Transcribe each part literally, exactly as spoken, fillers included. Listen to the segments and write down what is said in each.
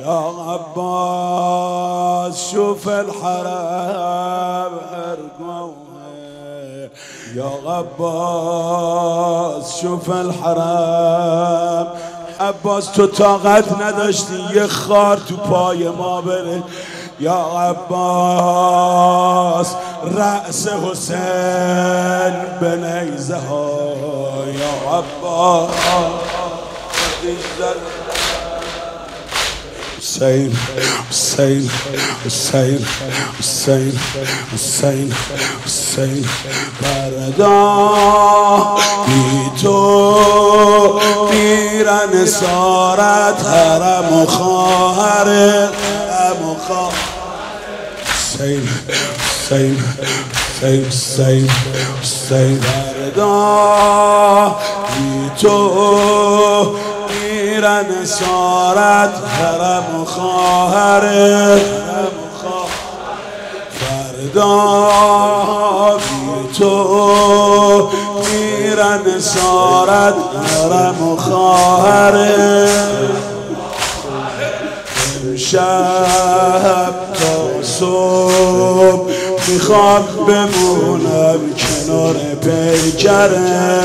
يا عباس شوف الحرام ارقوها يا عباس شوف الحرام. عباس تو طاقت نداشتی یه خار تو پای ما بره. یا عباس رأس حسین به نیزه ها. یا عباس حسین حسین حسین حسین حسین حسین فردا بی تو پیرن سارت حرم و خواهر حرم و خواهر. حسین حسین حسین حسین حسین فردا بی تو پیرن سارت حرم و خواهر حرم و خواهر. فردا بی تو پیرن سارت حرم و خواهر. امشب تا صبح میخوام بمونم کنار پیکره.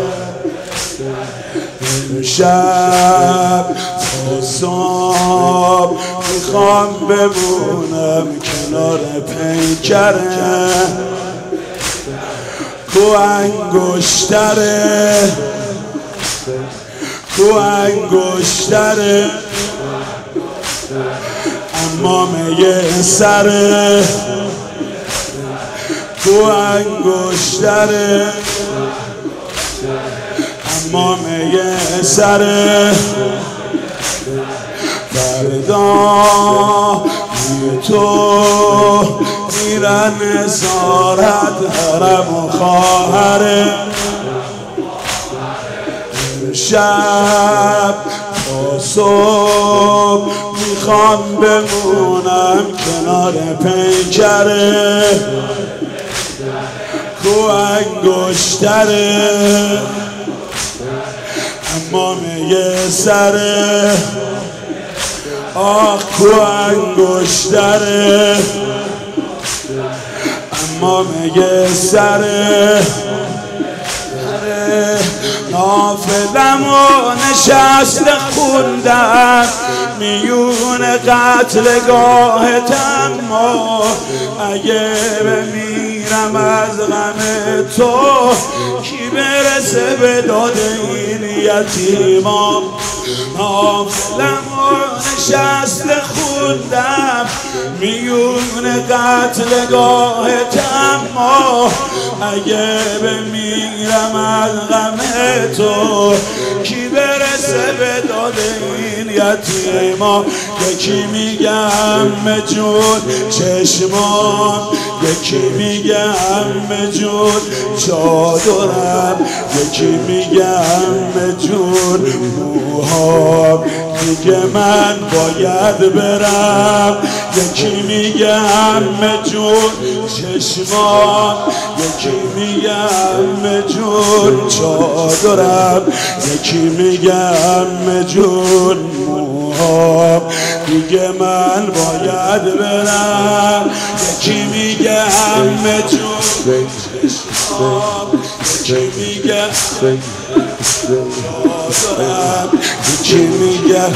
امشب تا صبح میخوام بمونم کنار پیکره. کو انگشتره کو انگشتره امامه سره. کو انگشتره امامه سره. فردا بی تو میرن سارت حرم و خواهر. امشب تا صبح میخوام بمونم کنار پیکره. کو انگشتره امامه سره. آخ کو انگشتره امامه سره. نافلم و نشست خوندم میون قتلگاهت. اما اگه بمیرم از غم تو کی برسه به داد این یتیما. نافلم و نشست خوندم میون قتلگاهت. اما اگه بمیرم از غم تو کی برسه به داد این یتیما. یکی میگم جون چشمان یکی میگم جون چادرم یکی میگم جون موهام دیگه من باید برم. یکی میگم جون چشمان یکی میگم جون چادرم یکی میگم جون موهام دیگه من باید برم. یکی میگم جون چشمان یکی میگم چادرم یکی میگم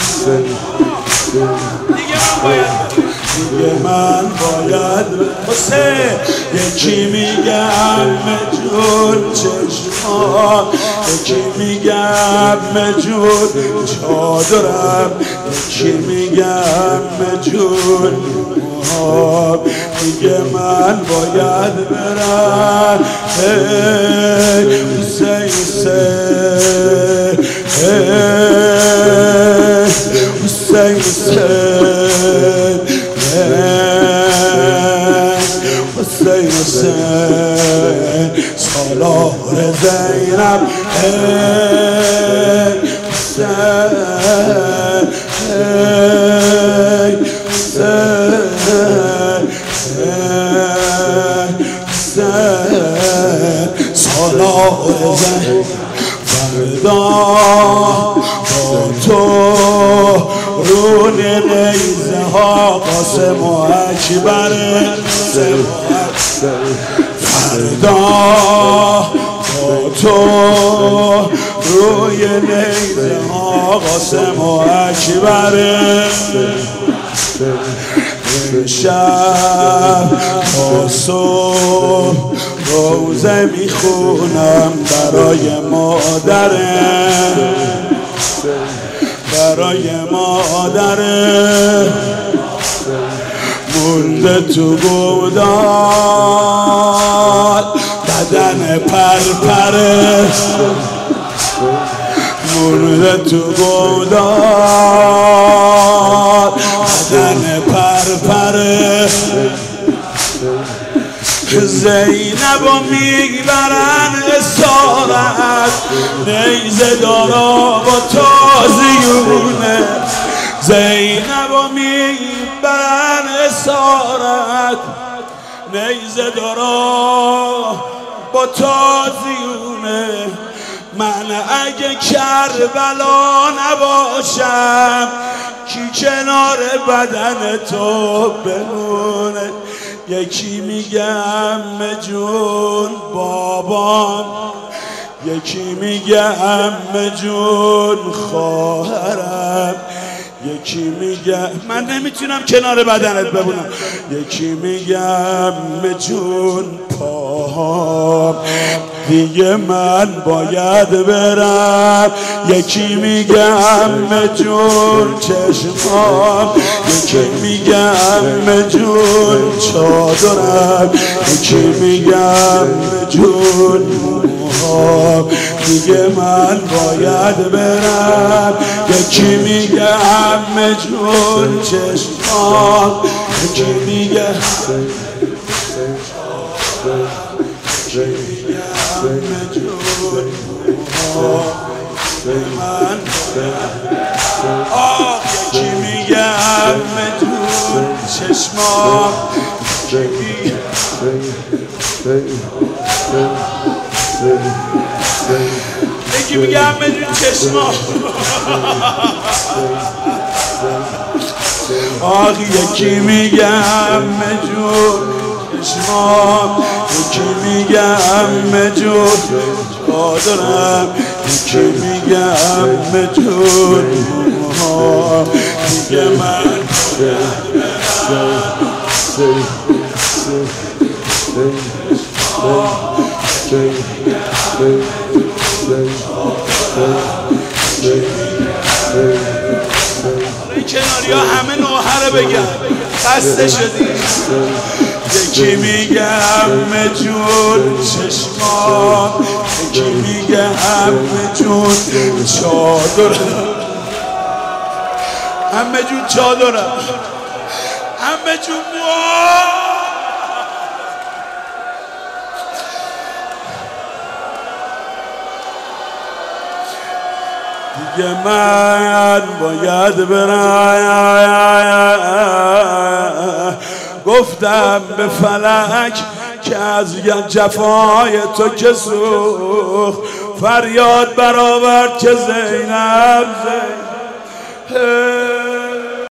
دیگه من باید حسین. یکی میگم جون چشمان یکی میگم جون چادرم یکی میگم جون موهام دیگه من باید برم. هی حسین حسین هی حسین حسین حسین حسین سالار زینب. حسین حسین حسین سالار زینب. فردا با تو رون قاسم و اکبر فردا با تو روی نیزه ها قاسم و اکبر شب تا صبح روزه میخونم برای مادره برای مادره مونده تو گودال بدن پرپره مونده تو گودال بدن پرپره زینب و میبرن اسارت نیزه دارا با تازیونه زینب و میبرن اسارت نیزه دارا با تازیونه من اگه کربلا نباشم کی کنار بدن تو بمونه یکی میگه عمه جون بابام یکی میگه عمه جون خواهرم یکی میگه من نمیتونم کنار بدنت بمونم یکی میگه عمه جون پاهام دیگه من باید برم یکی میگه عمه جون چشمام یکی میگه عمه جون چادرم یکی میگه عمه جون موهام دیگه من باید برم یکی میگه عمه جون چشمام یکی میگه عمه جون من آه یکی میگه عمه جون چشمام یکی میگه عمه جون چشمام آه یکی میگه عمه جون چشمام یکی میگه عمه جون چادرم یکی میگه عمه جون موهام دیگه من این کناری ها همه نوحه رو بگم خسته شدی یکی میگه عمه جون چشمام یکی میگه عمه جون چادرم عمه جون چادرم عمه جون موها دیگه من باید برم گفتم به فلک که از جفای تو که سوخت فریاد برآورد که زینب زینب